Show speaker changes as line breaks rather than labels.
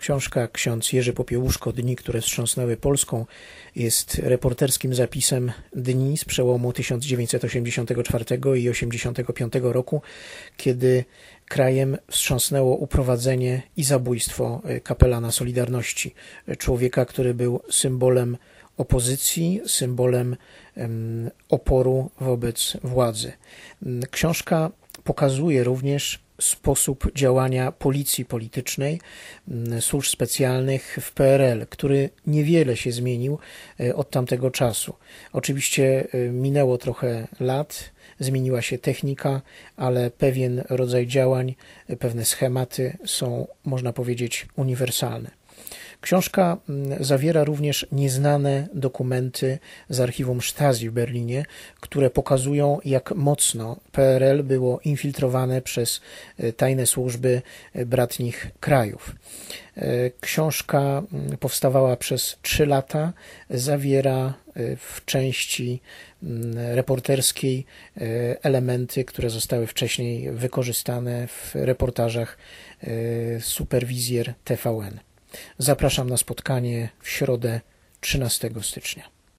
Książka Ksiądz Jerzy Popiełuszko „Dni, które wstrząsnęły Polską” jest reporterskim zapisem dni z przełomu 1984 i 1985 roku, kiedy krajem wstrząsnęło uprowadzenie i zabójstwo kapelana Solidarności, człowieka, który był symbolem opozycji, symbolem oporu wobec władzy. Książka pokazuje również sposób działania policji politycznej, służb specjalnych w PRL, który niewiele się zmienił od tamtego czasu. Oczywiście minęło trochę lat, zmieniła się technika, ale pewien rodzaj działań, pewne schematy są, można powiedzieć, uniwersalne. Książka zawiera również nieznane dokumenty z archiwum Stasi w Berlinie, które pokazują, jak mocno PRL było infiltrowane przez tajne służby bratnich krajów. Książka powstawała przez 3 lata, zawiera w części reporterskiej elementy, które zostały wcześniej wykorzystane w reportażach Superwizjer TVN. Zapraszam na spotkanie w środę 13 stycznia.